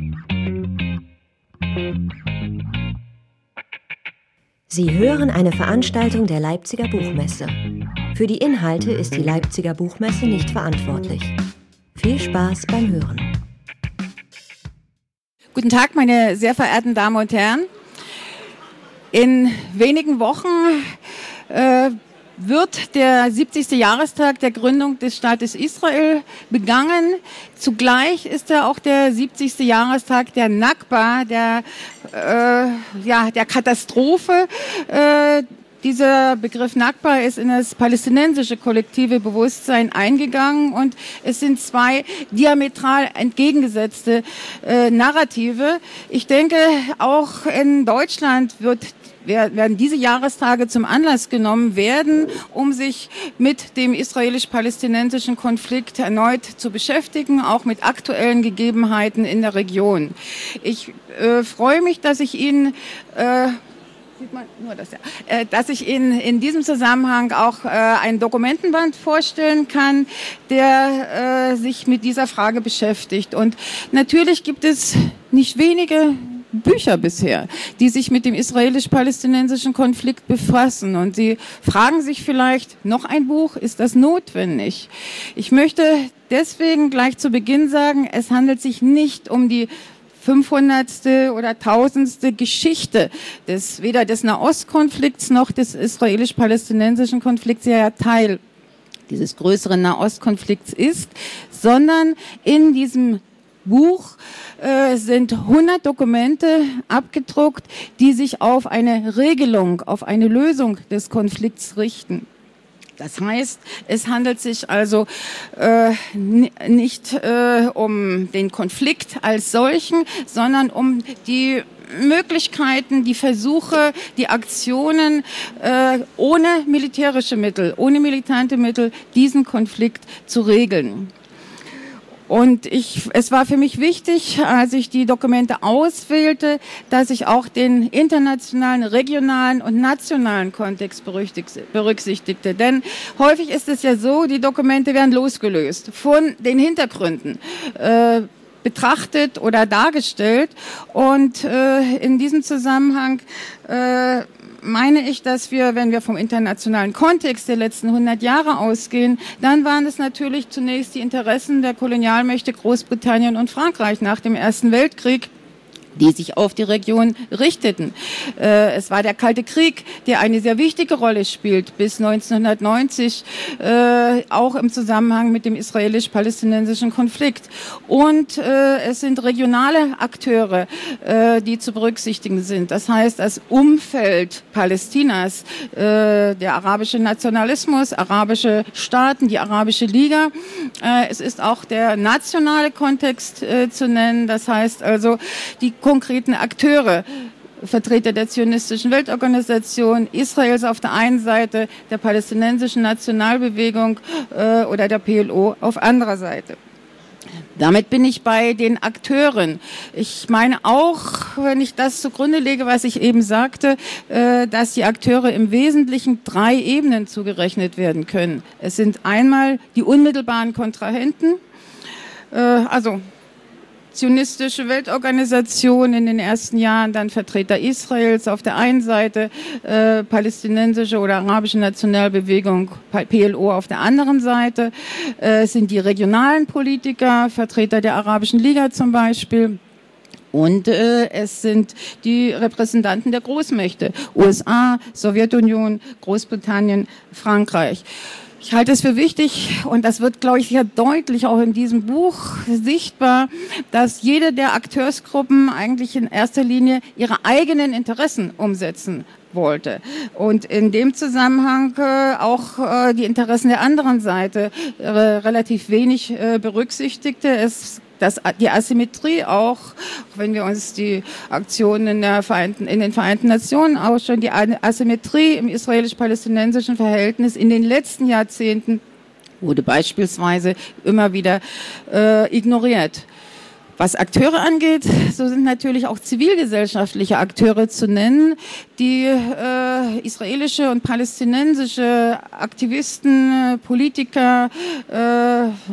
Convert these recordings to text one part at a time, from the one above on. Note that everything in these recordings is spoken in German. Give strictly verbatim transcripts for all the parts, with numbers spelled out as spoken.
Sie hören eine Veranstaltung der Leipziger Buchmesse. Für die Inhalte ist die Leipziger Buchmesse nicht verantwortlich. Viel Spaß beim Hören. Guten Tag, meine sehr verehrten Damen und Herren. In wenigen Wochen äh, wird der siebzigste Jahrestag der Gründung des Staates Israel begangen. Zugleich ist er auch der siebzigste Jahrestag der Nakba, der, äh, ja, der Katastrophe. Äh, dieser Begriff Nakba ist in das palästinensische kollektive Bewusstsein eingegangen und es sind zwei diametral entgegengesetzte äh, Narrative. Ich denke, auch in Deutschland wird werden diese Jahrestage zum Anlass genommen werden, um sich mit dem israelisch-palästinensischen Konflikt erneut zu beschäftigen, auch mit aktuellen Gegebenheiten in der Region. Ich äh, freue mich, dass ich Ihnen äh, Sieht man nur das, ja. Äh, dass ich Ihnen in diesem Zusammenhang auch äh, einen Dokumentenband vorstellen kann, der äh, sich mit dieser Frage beschäftigt. Und natürlich gibt es nicht wenige Bücher bisher, die sich mit dem israelisch-palästinensischen Konflikt befassen. Und Sie fragen sich vielleicht, noch ein Buch, ist das notwendig? Ich möchte deswegen gleich zu Beginn sagen, es handelt sich nicht um die fünfhundertste oder tausendste Geschichte des, weder des Nahostkonflikts noch des israelisch-palästinensischen Konflikts, der ja Teil dieses größeren Nahostkonflikts ist, sondern in diesem Buch äh, sind hundert Dokumente abgedruckt, die sich auf eine Regelung, auf eine Lösung des Konflikts richten. Das heißt, es handelt sich also äh, nicht äh, um den Konflikt als solchen, sondern um die Möglichkeiten, die Versuche, die Aktionen äh, ohne militärische Mittel, ohne militante Mittel, diesen Konflikt zu regeln. Und ich, es war für mich wichtig, als ich die Dokumente auswählte, dass ich auch den internationalen, regionalen und nationalen Kontext berücksichtigte. Denn häufig ist es ja so, die Dokumente werden losgelöst von den Hintergründen äh, betrachtet oder dargestellt. Und äh, in diesem Zusammenhang äh, meine ich, dass wir, wenn wir vom internationalen Kontext der letzten hundert Jahre ausgehen, dann waren es natürlich zunächst die Interessen der Kolonialmächte Großbritannien und Frankreich nach dem Ersten Weltkrieg, die sich auf die Region richteten. Äh, es war der Kalte Krieg, der eine sehr wichtige Rolle spielt, bis neunzehnhundertneunzig, äh, auch im Zusammenhang mit dem israelisch-palästinensischen Konflikt. Und äh, es sind regionale Akteure, äh, die zu berücksichtigen sind. Das heißt, das Umfeld Palästinas, äh, der arabische Nationalismus, arabische Staaten, die Arabische Liga. Äh, es ist auch der nationale Kontext äh, zu nennen. Das heißt also, die konkreten Akteure, Vertreter der zionistischen Weltorganisation, Israels auf der einen Seite, der palästinensischen Nationalbewegung äh, oder der P L O auf anderer Seite. Damit bin ich bei den Akteuren. Ich meine auch, wenn ich das zugrunde lege, was ich eben sagte, äh, dass die Akteure im Wesentlichen drei Ebenen zugerechnet werden können. Es sind einmal die unmittelbaren Kontrahenten, äh, also zionistische Weltorganisation in den ersten Jahren, dann Vertreter Israels auf der einen Seite, äh, palästinensische oder arabische Nationalbewegung, P L O auf der anderen Seite, äh, sind die regionalen Politiker, Vertreter der Arabischen Liga zum Beispiel. Und äh, es sind die Repräsentanten der Großmächte, U S A, Sowjetunion, Großbritannien, Frankreich. Ich halte es für wichtig, und das wird, glaube ich, sehr deutlich auch in diesem Buch sichtbar, dass jede der Akteursgruppen eigentlich in erster Linie ihre eigenen Interessen umsetzen wollte und in dem Zusammenhang äh, auch äh, die Interessen der anderen Seite äh, relativ wenig äh, berücksichtigte. Es Das, die Asymmetrie auch, wenn wir uns die Aktionen in, der Vereinten, in den Vereinten Nationen ausschauen, die Asymmetrie im israelisch-palästinensischen Verhältnis in den letzten Jahrzehnten wurde beispielsweise immer wieder äh, ignoriert. Was Akteure angeht, so sind natürlich auch zivilgesellschaftliche Akteure zu nennen, die äh, israelische und palästinensische Aktivisten, Politiker, äh,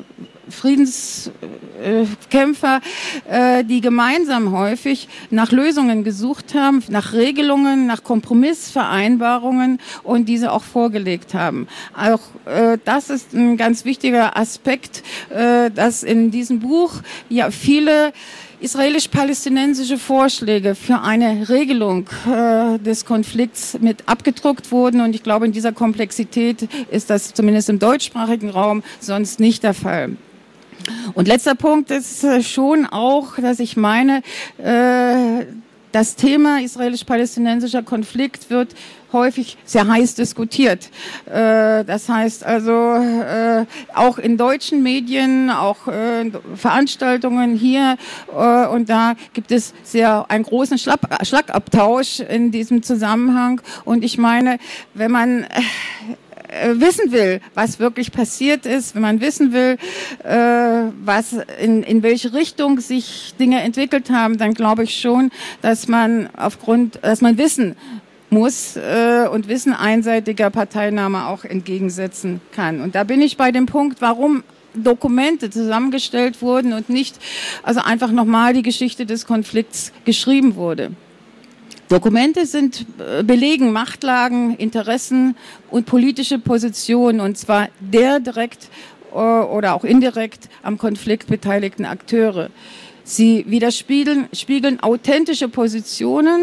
Friedenskämpfer, äh, die gemeinsam häufig nach Lösungen gesucht haben, nach Regelungen, nach Kompromissvereinbarungen und diese auch vorgelegt haben. Auch äh, das ist ein ganz wichtiger Aspekt, äh, dass in diesem Buch ja viele israelisch-palästinensische Vorschläge für eine Regelung äh, des Konflikts mit abgedruckt wurden. Und ich glaube, in dieser Komplexität ist das zumindest im deutschsprachigen Raum sonst nicht der Fall. Und letzter Punkt ist äh, schon auch, dass ich meine, äh, das Thema israelisch-palästinensischer Konflikt wird häufig sehr heiß diskutiert. Äh, das heißt also, äh, auch in deutschen Medien, auch äh, Veranstaltungen hier äh, und da gibt es sehr einen großen Schlag- Schlagabtausch in diesem Zusammenhang. Und ich meine, wenn man äh, wissen will, was wirklich passiert ist, wenn man wissen will, äh, was in, in welche Richtung sich Dinge entwickelt haben, dann glaube ich schon, dass man aufgrund, dass man Wissen muss äh, und Wissen einseitiger Parteinahme auch entgegensetzen kann. Und da bin ich bei dem Punkt, warum Dokumente zusammengestellt wurden und nicht also einfach nochmal die Geschichte des Konflikts geschrieben wurde. Dokumente sind belegen Machtlagen, Interessen und politische Positionen, und zwar der direkt oder auch indirekt am Konflikt beteiligten Akteure. Sie widerspiegeln spiegeln authentische Positionen.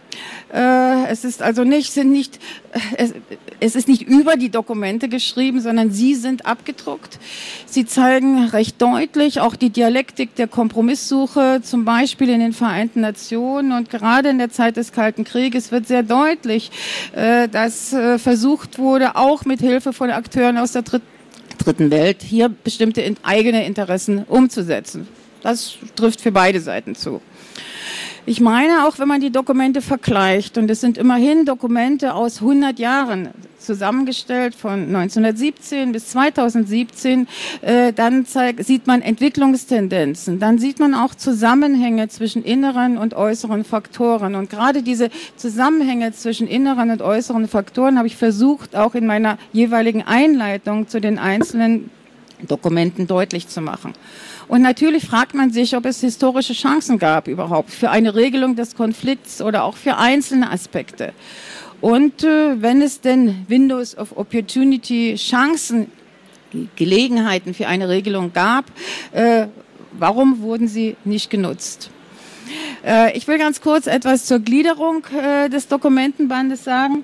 Es ist also nicht, sind nicht, es, es ist nicht über die Dokumente geschrieben, sondern sie sind abgedruckt. Sie zeigen recht deutlich auch die Dialektik der Kompromisssuche, zum Beispiel in den Vereinten Nationen. Und gerade in der Zeit des Kalten Krieges wird sehr deutlich, dass versucht wurde, auch mit Hilfe von Akteuren aus der Dritten Welt hier bestimmte eigene Interessen umzusetzen. Das trifft für beide Seiten zu. Ich meine, auch wenn man die Dokumente vergleicht, und es sind immerhin Dokumente aus hundert Jahren zusammengestellt, von neunzehnhundertsiebzehn bis zweitausendsiebzehn, äh, dann zeigt, sieht man Entwicklungstendenzen, dann sieht man auch Zusammenhänge zwischen inneren und äußeren Faktoren. Und gerade diese Zusammenhänge zwischen inneren und äußeren Faktoren habe ich versucht, auch in meiner jeweiligen Einleitung zu den einzelnen Dokumenten deutlich zu machen. Und natürlich fragt man sich, ob es historische Chancen gab überhaupt für eine Regelung des Konflikts oder auch für einzelne Aspekte. Und äh, wenn es denn Windows of Opportunity, Chancen, Gelegenheiten für eine Regelung gab, äh, warum wurden sie nicht genutzt? Äh, ich will ganz kurz etwas zur Gliederung äh, des Dokumentenbandes sagen.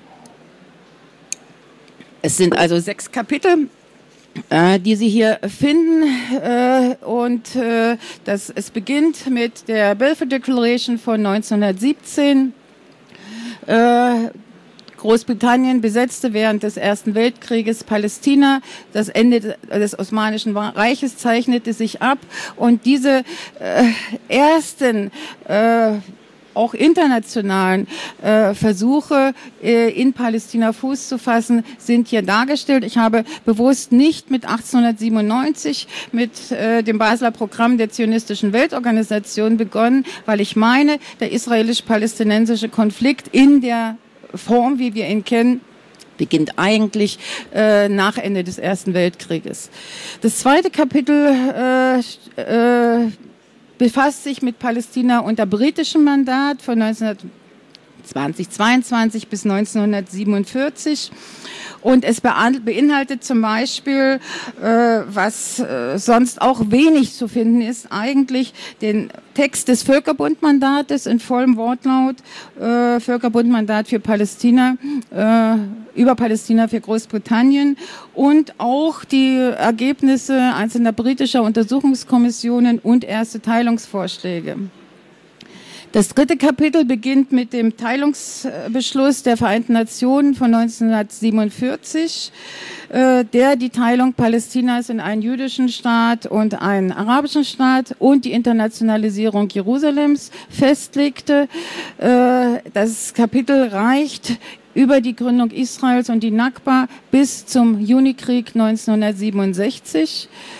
Es sind also sechs Kapitel, die Sie hier finden, äh, und äh, das, es beginnt mit der Balfour Declaration von neunzehnhundertsiebzehn. Äh, Großbritannien besetzte während des Ersten Weltkrieges Palästina. Das Ende des Osmanischen Reiches zeichnete sich ab, und diese äh, ersten äh, auch internationalen äh, Versuche äh, in Palästina Fuß zu fassen, sind hier dargestellt. Ich habe bewusst nicht mit achtzehnhundertsiebenundneunzig, mit äh, dem Basler Programm der Zionistischen Weltorganisation begonnen, weil ich meine, der israelisch-palästinensische Konflikt in der Form, wie wir ihn kennen, beginnt eigentlich äh, nach Ende des Ersten Weltkrieges. Das zweite Kapitel äh, äh, befasst sich mit Palästina unter britischem Mandat von neunzehnhundertzwanzig bis neunzehnhundertsiebenundvierzig. Und es beinhaltet zum Beispiel, äh, was äh, sonst auch wenig zu finden ist, eigentlich den Text des Völkerbundmandates in vollem Wortlaut, äh, Völkerbundmandat für Palästina, äh, über Palästina für Großbritannien, und auch die Ergebnisse einzelner britischer Untersuchungskommissionen und erste Teilungsvorschläge. Das dritte Kapitel beginnt mit dem Teilungsbeschluss der Vereinten Nationen von neunzehnhundertsiebenundvierzig, äh, der die Teilung Palästinas in einen jüdischen Staat und einen arabischen Staat und die Internationalisierung Jerusalems festlegte. Äh, das Kapitel reicht über die Gründung Israels und die Nakba bis zum Junikrieg neunzehnhundertsiebenundsechzig.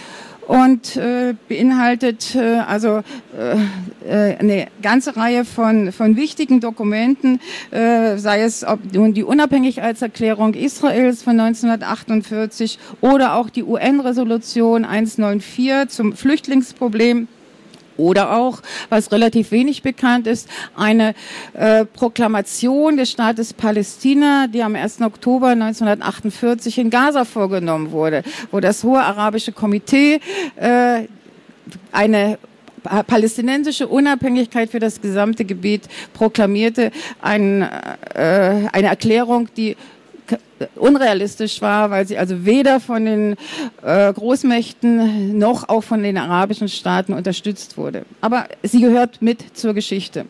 und äh, beinhaltet äh, also äh, eine ganze Reihe von, von wichtigen Dokumenten, äh, sei es ob nun die Unabhängigkeitserklärung Israels von neunzehnhundertachtundvierzig oder auch die U N-Resolution hundertvierundneunzig zum Flüchtlingsproblem. Oder auch, was relativ wenig bekannt ist, eine äh, Proklamation des Staates Palästina, die am ersten Oktober neunzehnhundertachtundvierzig in Gaza vorgenommen wurde, wo das Hohe Arabische Komitee äh, eine palästinensische Unabhängigkeit für das gesamte Gebiet proklamierte, ein, äh, eine Erklärung, die unrealistisch war, weil sie also weder von den äh, Großmächten noch auch von den arabischen Staaten unterstützt wurde. Aber sie gehört mit zur Geschichte.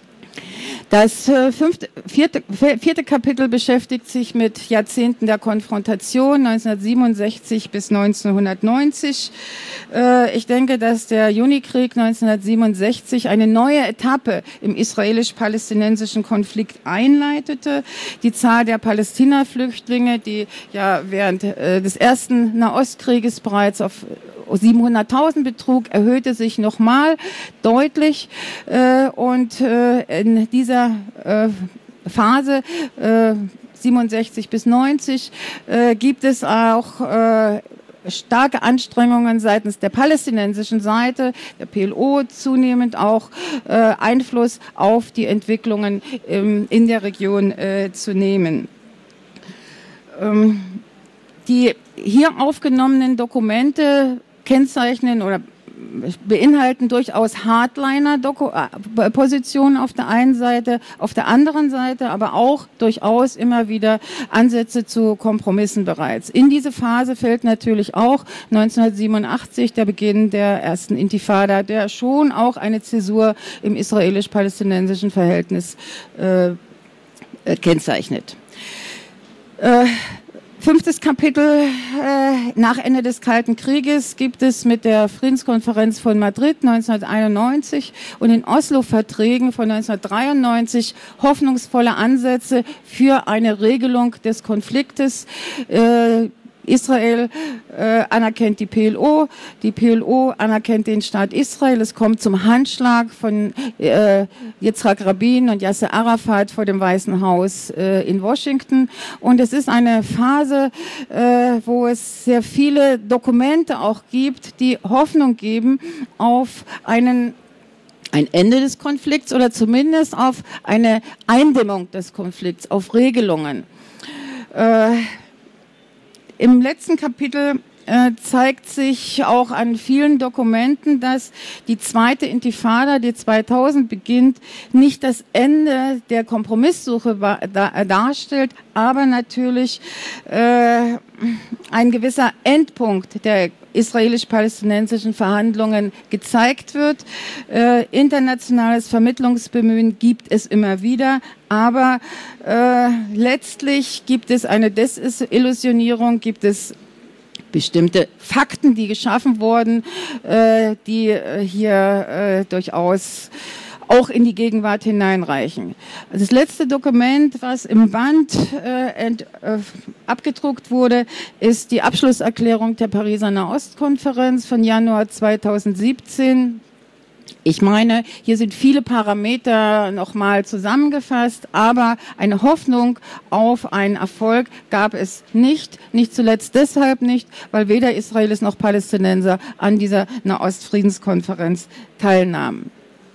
Das äh, fünfte, vierte, vierte Kapitel beschäftigt sich mit Jahrzehnten der Konfrontation, neunzehnhundertsiebenundsechzig bis neunzehnhundertneunzig. Äh, ich denke, dass der Junikrieg neunzehnhundertsiebenundsechzig eine neue Etappe im israelisch-palästinensischen Konflikt einleitete. Die Zahl der Palästina-Flüchtlinge, die ja während äh, des ersten Nahostkrieges bereits auf siebenhunderttausend betrug, erhöhte sich nochmal deutlich äh, und äh, in dieser äh, Phase äh, siebenundsechzig bis neunzig äh, gibt es auch äh, starke Anstrengungen seitens der palästinensischen Seite, der P L O zunehmend auch äh, Einfluss auf die Entwicklungen ähm, in der Region äh, zu nehmen. Ähm, die hier aufgenommenen Dokumente kennzeichnen oder beinhalten durchaus Hardliner-Positionen auf der einen Seite, auf der anderen Seite aber auch durchaus immer wieder Ansätze zu Kompromissen bereits. In diese Phase fällt natürlich auch neunzehnhundertsiebenundachtzig der Beginn der ersten Intifada, der schon auch eine Zäsur im israelisch-palästinensischen Verhältnis äh, äh, kennzeichnet. Äh, Fünftes Kapitel, äh, nach Ende des Kalten Krieges gibt es mit der Friedenskonferenz von Madrid neunzehnhunderteinundneunzig und den Oslo-Verträgen von neunzehnhundertdreiundneunzig hoffnungsvolle Ansätze für eine Regelung des Konfliktes. Äh, Israel äh, anerkennt die P L O, die P L O anerkennt den Staat Israel. Es kommt zum Handschlag von äh, Yitzhak Rabin und Yasser Arafat vor dem Weißen Haus äh, in Washington. Und es ist eine Phase, äh, wo es sehr viele Dokumente auch gibt, die Hoffnung geben auf einen ein Ende des Konflikts oder zumindest auf eine Eindämmung des Konflikts, auf Regelungen. Äh, Im letzten Kapitel äh, zeigt sich auch an vielen Dokumenten, dass die zweite Intifada, die zweitausend beginnt, nicht das Ende der Kompromisssuche da, darstellt, aber natürlich äh, ein gewisser Endpunkt der israelisch-palästinensischen Verhandlungen gezeigt wird. Äh, internationales Vermittlungsbemühen gibt es immer wieder, aber äh, letztlich gibt es eine Desillusionierung, gibt es bestimmte Fakten, die geschaffen wurden, äh, die äh, hier äh, durchaus auch in die Gegenwart hineinreichen. Das letzte Dokument, was im Band äh, ent, äh, abgedruckt wurde, ist die Abschlusserklärung der Pariser Nahostkonferenz von Januar zweitausendsiebzehn. Ich meine, hier sind viele Parameter nochmal zusammengefasst, aber eine Hoffnung auf einen Erfolg gab es nicht. Nicht zuletzt deshalb nicht, weil weder Israelis noch Palästinenser an dieser Nahostfriedenskonferenz teilnahmen.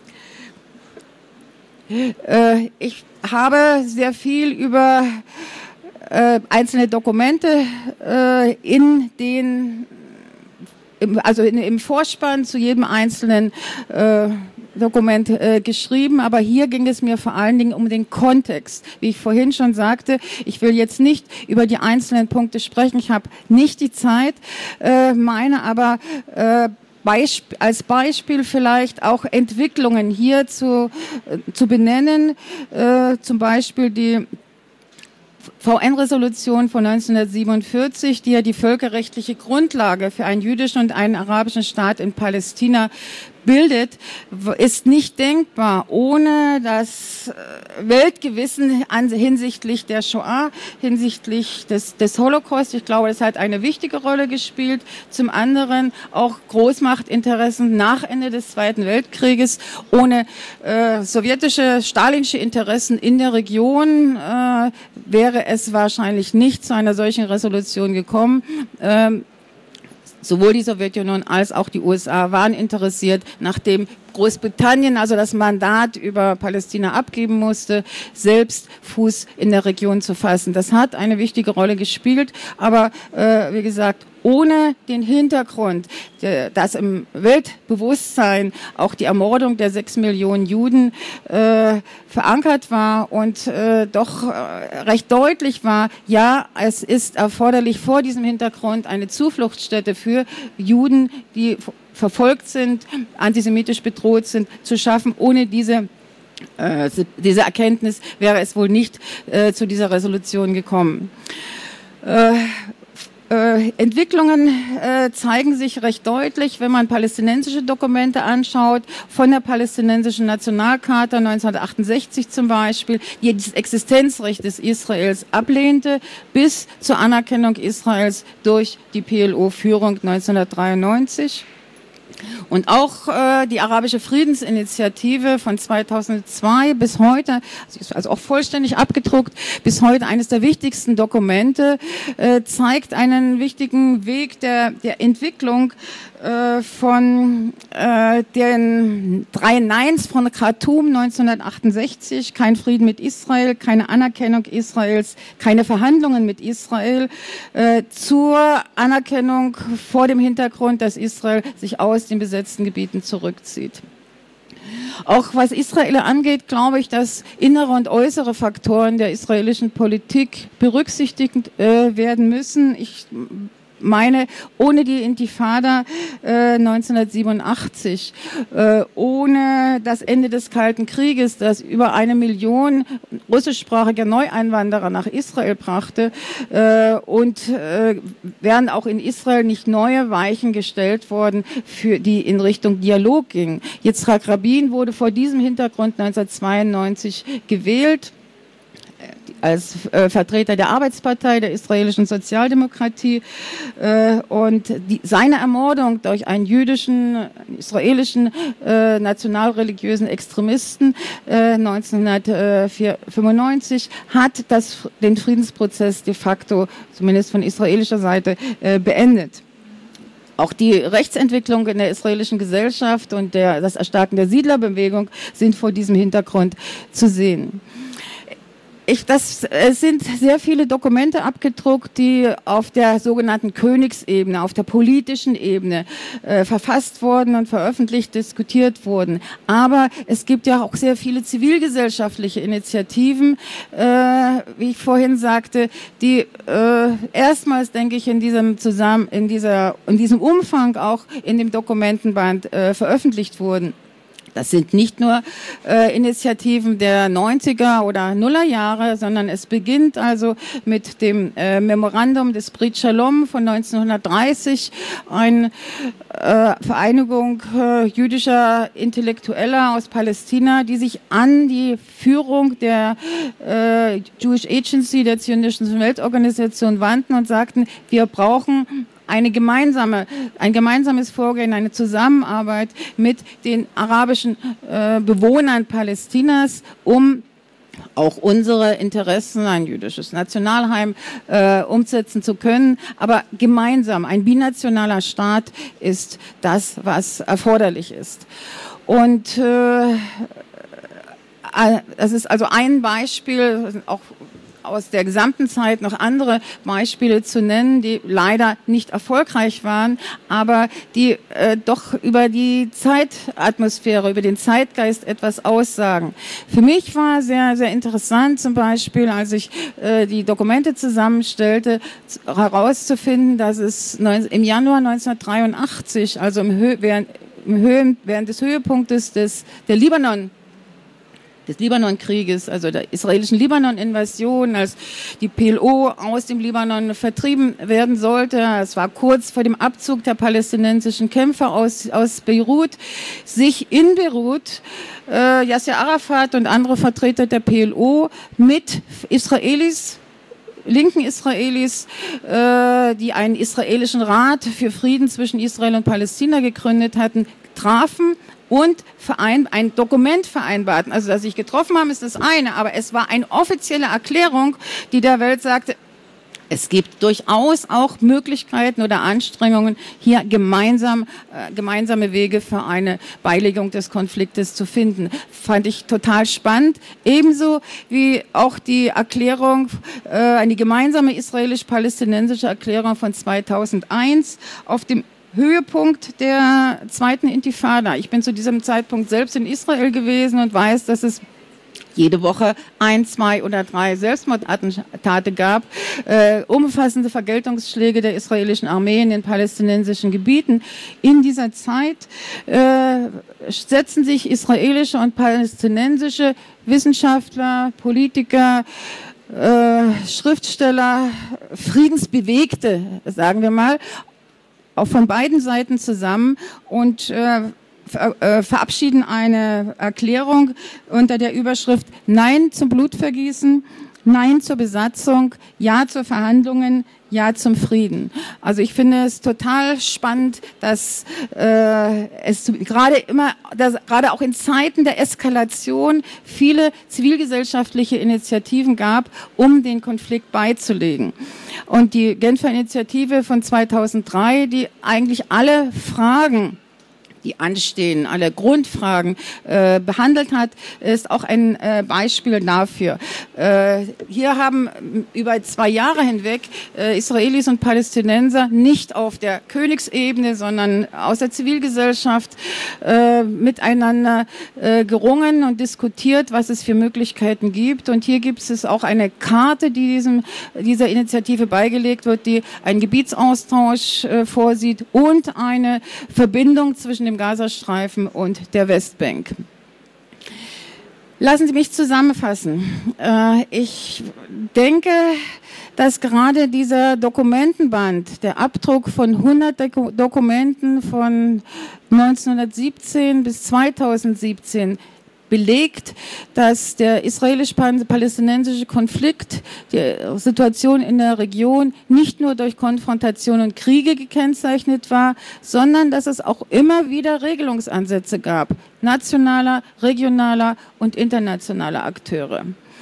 Äh, ich habe sehr viel über äh, einzelne Dokumente äh, in den also in, im Vorspann zu jedem einzelnen äh, Dokument äh, geschrieben, aber hier ging es mir vor allen Dingen um den Kontext. Wie ich vorhin schon sagte, ich will jetzt nicht über die einzelnen Punkte sprechen, ich habe nicht die Zeit, äh, meine aber äh, Beisp- als Beispiel vielleicht auch Entwicklungen hier zu, äh, zu benennen, äh, zum Beispiel die V N-Resolution von neunzehnhundertsiebenundvierzig, die ja die völkerrechtliche Grundlage für einen jüdischen und einen arabischen Staat in Palästina bildet, ist nicht denkbar ohne das Weltgewissen hinsichtlich der Shoah, hinsichtlich des, des Holocaust. Ich glaube, das hat eine wichtige Rolle gespielt. Zum anderen auch Großmachtinteressen nach Ende des Zweiten Weltkrieges. Ohne äh, sowjetische, stalinische Interessen in der Region äh, wäre es wahrscheinlich nicht zu einer solchen Resolution gekommen. Ähm, Sowohl die Sowjetunion als auch die U S A waren interessiert, nachdem Großbritannien also das Mandat über Palästina abgeben musste, selbst Fuß in der Region zu fassen. Das hat eine wichtige Rolle gespielt, aber äh, wie gesagt, ohne den Hintergrund, der, dass im Weltbewusstsein auch die Ermordung der sechs Millionen Juden äh, verankert war und äh, doch äh, recht deutlich war, ja, es ist erforderlich vor diesem Hintergrund eine Zufluchtsstätte für Juden, die verfolgt sind, antisemitisch bedroht sind, zu schaffen. Ohne diese, äh, diese Erkenntnis wäre es wohl nicht äh, zu dieser Resolution gekommen. Äh, Äh, Entwicklungen äh, zeigen sich recht deutlich, wenn man palästinensische Dokumente anschaut, von der palästinensischen Nationalcharta neunzehnhundertachtundsechzig zum Beispiel, die das Existenzrecht des Israels ablehnte, bis zur Anerkennung Israels durch die P L O-Führung neunzehnhundertdreiundneunzig. Und auch äh, die arabische Friedensinitiative von zweitausendzwei bis heute, sie ist also auch vollständig abgedruckt, bis heute eines der wichtigsten Dokumente, äh, zeigt einen wichtigen Weg der, der Entwicklung äh, von äh, den drei Neins von Khartoum neunzehnhundertachtundsechzig, kein Frieden mit Israel, keine Anerkennung Israels, keine Verhandlungen mit Israel, äh, zur Anerkennung vor dem Hintergrund, dass Israel sich aus den besetzten Gebieten zurückzieht. Auch was Israel angeht, glaube ich, dass innere und äußere Faktoren der israelischen Politik berücksichtigt äh, werden müssen. Ich meine, ohne die Intifada äh, neunzehnhundertsiebenundachtzig, äh, ohne das Ende des Kalten Krieges, das über eine Million russischsprachiger Neueinwanderer nach Israel brachte, äh, und äh, wären auch in Israel nicht neue Weichen gestellt worden, für die in Richtung Dialog gingen. Yitzhak Rabin wurde vor diesem Hintergrund neunzehnhundertzweiundneunzig gewählt als äh, Vertreter der Arbeitspartei, der israelischen Sozialdemokratie, äh, und die, seine Ermordung durch einen jüdischen, einen israelischen äh, nationalreligiösen Extremisten äh, neunzehnhundertfünfundneunzig hat das, den Friedensprozess de facto, zumindest von israelischer Seite, äh, beendet. Auch die Rechtsentwicklung in der israelischen Gesellschaft und der, das Erstarken der Siedlerbewegung sind vor diesem Hintergrund zu sehen. Ich, das, es sind sehr viele Dokumente abgedruckt, die auf der sogenannten Königsebene, auf der politischen Ebene äh, verfasst wurden und veröffentlicht, diskutiert wurden. Aber es gibt ja auch sehr viele zivilgesellschaftliche Initiativen, äh, wie ich vorhin sagte, die äh, erstmals, denke ich, in diesem zusammen, in dieser, in diesem Umfang auch in dem Dokumentenband äh, veröffentlicht wurden. Das sind nicht nur äh, Initiativen der neunziger oder Nullerjahre, sondern es beginnt also mit dem äh, Memorandum des Brit Shalom von neunzehnhundertdreißig, eine äh, Vereinigung äh, jüdischer Intellektueller aus Palästina, die sich an die Führung der äh, Jewish Agency, der Zionistischen Weltorganisation, wandten und sagten, wir brauchen eine gemeinsame, ein gemeinsames Vorgehen, eine Zusammenarbeit mit den arabischen äh, Bewohnern Palästinas, um auch unsere Interessen, ein jüdisches Nationalheim, äh, umsetzen zu können. Aber gemeinsam, ein binationaler Staat ist das, was erforderlich ist. Und äh, das ist also ein Beispiel, auch aus der gesamten Zeit noch andere Beispiele zu nennen, die leider nicht erfolgreich waren, aber die äh, doch über die Zeitatmosphäre, über den Zeitgeist etwas aussagen. Für mich war sehr, sehr interessant zum Beispiel, als ich äh, die Dokumente zusammenstellte, herauszufinden, dass es im Januar neunzehnhundertdreiundachtzig, also im Hö- während, im Höhen, während des Höhepunktes des, der Libanon des Libanonkrieges, also der israelischen Libanon-Invasion, als die P L O aus dem Libanon vertrieben werden sollte. Es war kurz vor dem Abzug der palästinensischen Kämpfer aus, aus Beirut. Sich in Beirut äh, Yasser Arafat und andere Vertreter der P L O mit Israelis, linken Israelis, äh, die einen israelischen Rat für Frieden zwischen Israel und Palästina gegründet hatten, trafen und verein, ein Dokument vereinbarten. Also, dass sie sich getroffen haben, ist das eine, aber es war eine offizielle Erklärung, die der Welt sagte, es gibt durchaus auch Möglichkeiten oder Anstrengungen, hier gemeinsam, äh, gemeinsame Wege für eine Beilegung des Konfliktes zu finden. Fand ich total spannend. Ebenso wie auch die Erklärung, äh, eine gemeinsame israelisch-palästinensische Erklärung von zweitausendeins auf dem Höhepunkt der zweiten Intifada. Ich bin zu diesem Zeitpunkt selbst in Israel gewesen und weiß, dass es jede Woche ein, zwei oder drei Selbstmordattentate gab, äh, umfassende Vergeltungsschläge der israelischen Armee in den palästinensischen Gebieten. In dieser Zeit äh, setzen sich israelische und palästinensische Wissenschaftler, Politiker, äh, Schriftsteller, Friedensbewegte, sagen wir mal, auch von beiden Seiten zusammen und äh, verabschieden eine Erklärung unter der Überschrift Nein zum Blutvergießen, Nein zur Besatzung, Ja zu Verhandlungen, Ja zum Frieden. Also ich finde es total spannend, dass äh, es gerade immer, dass gerade auch in Zeiten der Eskalation viele zivilgesellschaftliche Initiativen gab, um den Konflikt beizulegen. Und die Genfer Initiative von zweitausenddrei, die eigentlich alle Fragen, die anstehen, alle Grundfragen äh, behandelt hat, ist auch ein äh, Beispiel dafür. Äh, hier haben über zwei Jahre hinweg äh, Israelis und Palästinenser nicht auf der Königsebene, sondern aus der Zivilgesellschaft äh, miteinander äh, gerungen und diskutiert, was es für Möglichkeiten gibt. Und hier gibt es auch eine Karte, die diesem, dieser Initiative beigelegt wird, die einen Gebietsaustausch äh, vorsieht und eine Verbindung zwischen dem Gazastreifen und der Westbank. Lassen Sie mich zusammenfassen. Ich denke, dass gerade dieser Dokumentenband, der Abdruck von hundert Dokumenten von neunzehnhundertsiebzehn bis zweitausendsiebzehn belegt, dass der israelisch-palästinensische Konflikt, die Situation in der Region nicht nur durch Konfrontation und Kriege gekennzeichnet war, sondern dass es auch immer wieder Regelungsansätze gab, nationaler, regionaler und internationaler Akteure.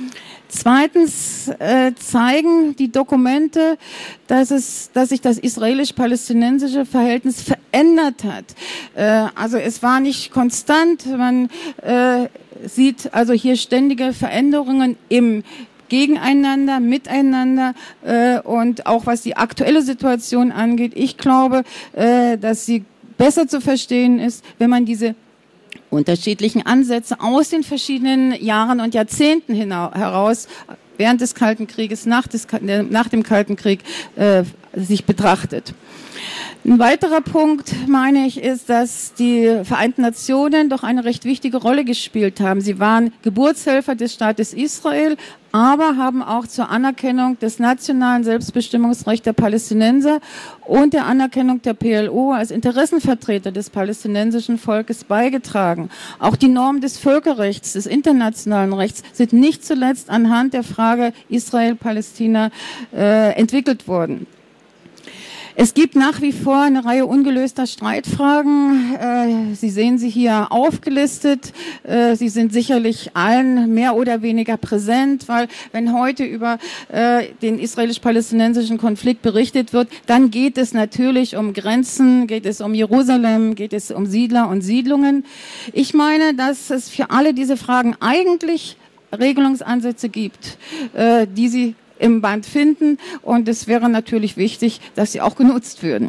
Zweitens äh, zeigen die Dokumente, dass es, dass sich das israelisch-palästinensische Verhältnis verändert hat. Äh, also es war nicht konstant. Man äh, sieht also hier ständige Veränderungen im Gegeneinander, miteinander äh, und auch was die aktuelle Situation angeht. Ich glaube, äh, dass sie besser zu verstehen ist, wenn man diese unterschiedlichen Ansätze aus den verschiedenen Jahren und Jahrzehnten heraus, während des Kalten Krieges, nach, des, nach dem Kalten Krieg, äh, sich betrachtet. Ein weiterer Punkt, meine ich, ist, dass die Vereinten Nationen doch eine recht wichtige Rolle gespielt haben. Sie waren Geburtshelfer des Staates Israel, aber haben auch zur Anerkennung des nationalen Selbstbestimmungsrechts der Palästinenser und der Anerkennung der P L O als Interessenvertreter des palästinensischen Volkes beigetragen. Auch die Normen des Völkerrechts, des internationalen Rechts sind nicht zuletzt anhand der Frage Israel-Palästina äh, entwickelt worden. Es gibt nach wie vor eine Reihe ungelöster Streitfragen. Äh, Sie sehen sie hier aufgelistet. Äh, sie sind sicherlich allen mehr oder weniger präsent, weil wenn heute über äh, den israelisch-palästinensischen Konflikt berichtet wird, dann geht es natürlich um Grenzen, geht es um Jerusalem, geht es um Siedler und Siedlungen. Ich meine, dass es für alle diese Fragen eigentlich Regelungsansätze gibt, äh, die sie im Band finden, und es wäre natürlich wichtig, dass sie auch genutzt würden.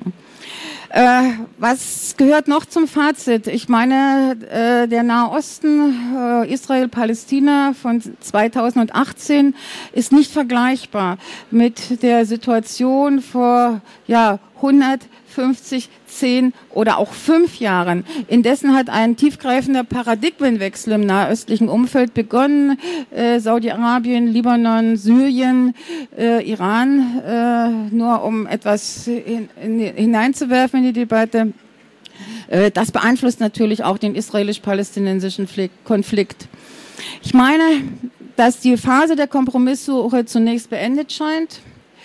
Äh, was gehört noch zum Fazit? Ich meine, äh, der Nahe Osten, äh, Israel-Palästina von zweitausendachtzehn ist nicht vergleichbar mit der Situation vor ja, hundert, fünfzig, zehn oder auch fünf Jahren. Indessen hat ein tiefgreifender Paradigmenwechsel im nahöstlichen Umfeld begonnen. Äh, Saudi-Arabien, Libanon, Syrien, äh, Iran, äh, nur um etwas hin, in, hineinzuwerfen in die Debatte. Äh, das beeinflusst natürlich auch den israelisch-palästinensischen Konflikt. Ich meine, dass die Phase der Kompromisssuche zunächst beendet scheint.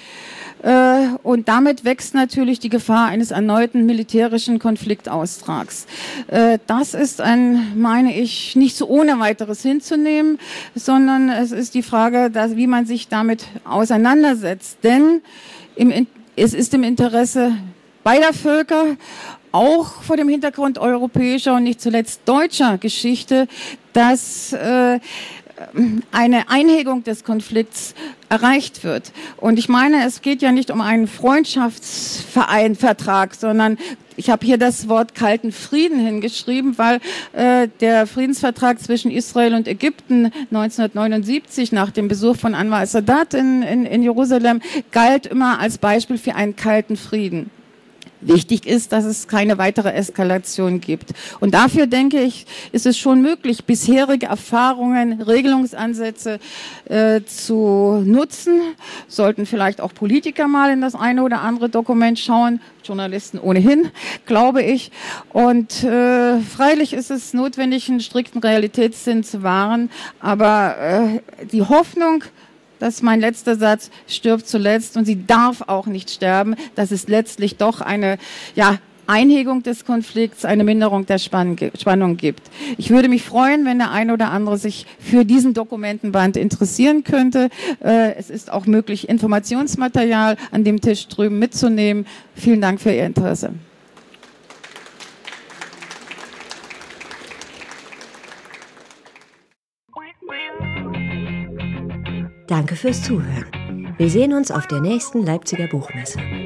Und damit wächst natürlich die Gefahr eines erneuten militärischen Konfliktaustrags. Das ist ein, meine ich, nicht so ohne weiteres hinzunehmen, sondern es ist die Frage, dass, wie man sich damit auseinandersetzt. Denn im, es ist im Interesse beider Völker, auch vor dem Hintergrund europäischer und nicht zuletzt deutscher Geschichte, dass äh, eine Einhegung des Konflikts erreicht wird. Und ich meine, es geht ja nicht um einen Freundschaftsvertrag, sondern ich habe hier das Wort kalten Frieden hingeschrieben, weil äh, der Friedensvertrag zwischen Israel und Ägypten neunzehnhundertneunundsiebzig nach dem Besuch von Anwar al-Sadat in, in, in Jerusalem galt immer als Beispiel für einen kalten Frieden. Wichtig ist, dass es keine weitere Eskalation gibt. Und dafür, denke ich, ist es schon möglich, bisherige Erfahrungen, Regelungsansätze äh, zu nutzen. Sollten vielleicht auch Politiker mal in das eine oder andere Dokument schauen, Journalisten ohnehin, glaube ich. Und äh, freilich ist es notwendig, einen strikten Realitätssinn zu wahren. Aber äh, die Hoffnung, das ist mein letzter Satz, stirbt zuletzt und sie darf auch nicht sterben, dass es letztlich doch eine ja, Einhegung des Konflikts, eine Minderung der Spannung gibt. Ich würde mich freuen, wenn der eine oder andere sich für diesen Dokumentenband interessieren könnte. Es ist auch möglich, Informationsmaterial an dem Tisch drüben mitzunehmen. Vielen Dank für Ihr Interesse. Danke fürs Zuhören. Wir sehen uns auf der nächsten Leipziger Buchmesse.